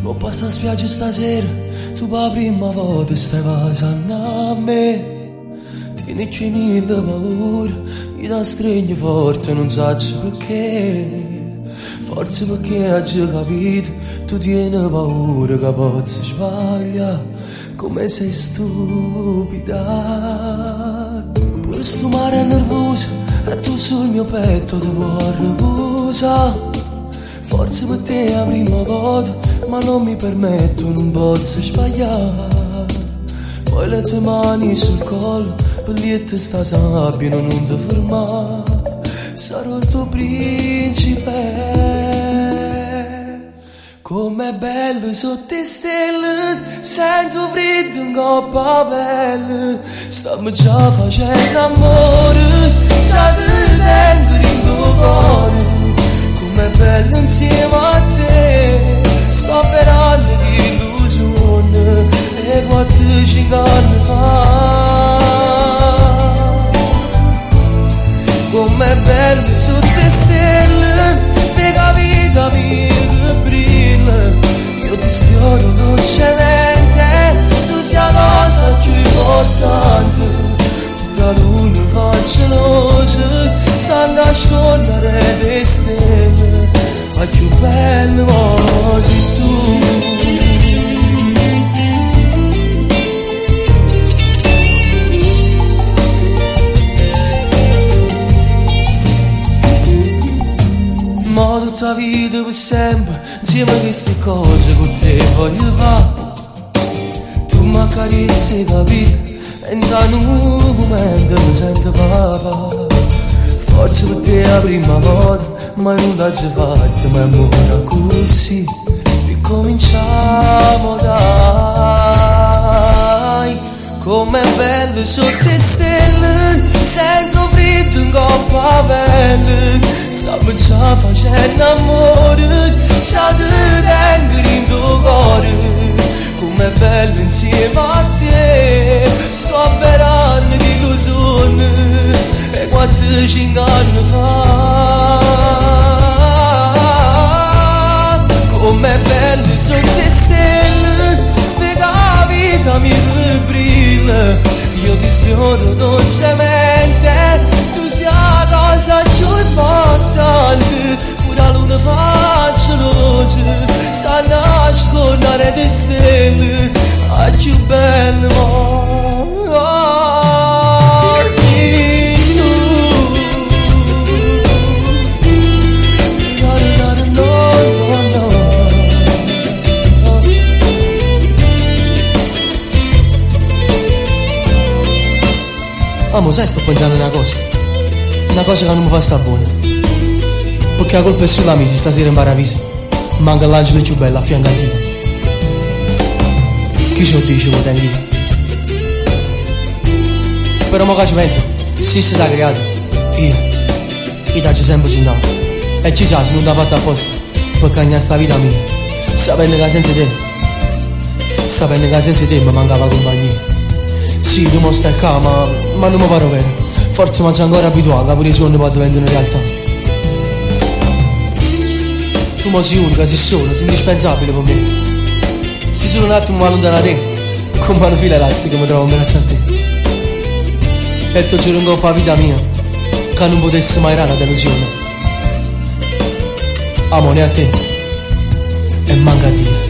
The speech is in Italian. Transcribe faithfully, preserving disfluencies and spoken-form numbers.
Ho passato spiaggia stasera, tu per la prima volta stai passando a me. Tieni qui mille paura, io ti stringo forte, non so perché. Forse perché hai già capito, tu tieni paura che possa sbagliare, come sei stupida. Questo mare è nervoso, e tu sul mio petto ti vuoi riposare. Forse per te è la prima volta, ma non mi permetto, non posso sbagliare. Poi le tue mani sul collo, per lì e te sta sabbia, non ti fermare. Sarò il tuo principe. Com'è bello sotto le stelle, sento freddo in coppa pelle. Stiamo già facendo amore, sa te tengo in tuo cuore. Com'è bello insieme a te, sto sperando di illusione e quattro cinque anni fa. Com'è bello sotto le stelle, per la vita mia che brilla. Io ti sfioro dolcemente, tu sei la cosa più importante. La luna fa gelosa, sa nascondere le stelle, ma più bello sei tu. Ma tutta vita per sempre, insieme a queste cose con te voglio fare. Tu mi accarezzi la vita, e in un momento mi sento papà. Forse per te è la prima volta, ma non l'ho già fatta, ma è ancora così. Ricominciamo dai. Com'è bello sotto le stelle, sento freddo in coppa pelle. Stiamo già facendo amore, già te tengo in tuo cuore. Com'è bello insieme a te, sto sperando di illusione e quattro cinque anni fa. Com'è bello sotto le stelle, per la vita mi brilla. Io ti sfioro dolcemente, tu sei la cosa più importante. Pure la luna fa gelosa, sa nascondere le stelle, ah più bello sei tu. No, no, no, no, no. Amo, sai, sto pensando una cosa, una cosa che non mi fa sta buona, perché la colpa è sulla mia, stasera in paradiso manca l'angelo più bello a fianco a te. Chi ci lo dice, lo tengo io. Però mo che ci penso, se si sta creato, io, io t'ho sempre sognato. E ci sa, se non t'ha fatto apposta, per cagnare sta vita mia, sapendo che senza te, sapendo che senza te mi mancava compagnia. Sì, tu mo stai qua, ma, ma non mi pare vero. Forse mi sono ancora abituato, che pure i sogni poi diventano realtà. Tu mo sei unica, sei solo, sei indispensabile per me. Se solo un attimo mi allontano da te, come una fila elastica mi trovo in braccio a te. E ti giuro in coppa la vita mia, che non potesse mai dare la delusione. Amore a te, e manca a te.